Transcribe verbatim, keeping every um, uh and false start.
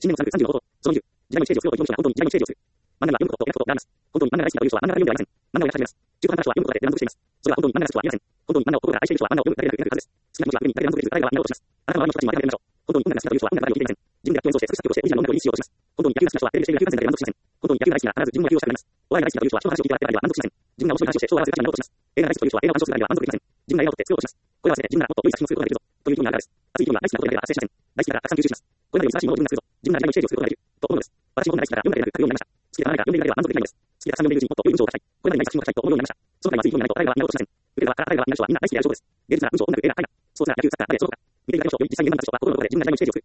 新年のさんじゅうのこと、そのにじゅう、時代のステージを強と意気込む人が本当に時代のステージを強く。漫画が読むこととやることがあります。本当に漫画が大好きなという人は漫画が読むではありません。漫画をやり始めます。中途半端な人は読むことで乱読しています。それは本当に漫画が好きとは言えません。本当に漫画を心から愛している人は漫画を読むだけでなくなるはずです。好きな気持ちは上に誰が乱読できる誰が乱読します。あなたの周りの人たちにも当てはめましょう。本当に音楽が好きだという人は音楽が読んでいません。自分で楽器を演奏して作詞作曲をしてオリジナルの音楽を演出しようとします。本当に野球が好きな人はテレビで野球観戦で乱読しません。本当に野球が大好きなら必ず自分の野球をしたくなります。お笑いが大好きだという人は人の話を聞いて笑ってあれば乱読しません。自分が面白い話をして人を笑わせる話になろうとします。映画が大好きという人は映画を鑑賞するだけでは満足できません。自分が映画を撮って作ろうとします。これは忘れて自分がもっと良い作品を作ることができるぞという興味があるからです。熱い興味は大好きなことだけでは発生しません。大好きだからたくさん吸収します。これまでより素晴らしいものを自分が作るぞ。自分が時代のステージを作ることができると思うのです。私も本が大好きだから読むだけでなく書くようになりました。好きでたら何か読んでいるだけでは満足できないのです。好きでたくさん読んでいるうちにもっと良い文章を書きたい。これまでにない作品を書きたいと思うようになりました。そのくらい熱い興味がないと誰が見ようとしません。受け手側から誰が見る人はみんな大好きである証拠です。芸術なら文章、音楽、映画、絵画、スポーツなら野球、サッカー、バレエ、その他。見ていただけましょう。より実際に現場に立つ人は心の中で自分が時代のステージを作る